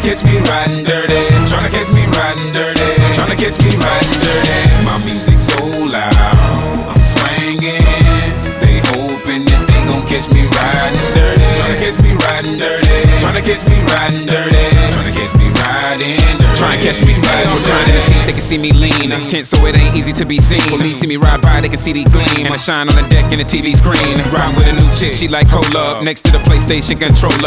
catch me riding dirty, tryna catch me riding dirty, tryna catch me riding dirty. My music so loud, I'm swinging. They hoping that they gon' catch me riding dirty, tryna catch me riding dirty, tryna catch me riding dirty, tryna catch me riding dirty, tryna catch me riding dirty. They can see me lean, tense so it ain't easy to be seen. Police see me ride by, they can see the gleam. And I shine on the deck in the TV screen. Riding with a new chick, she like hold up, next to the PlayStation controller.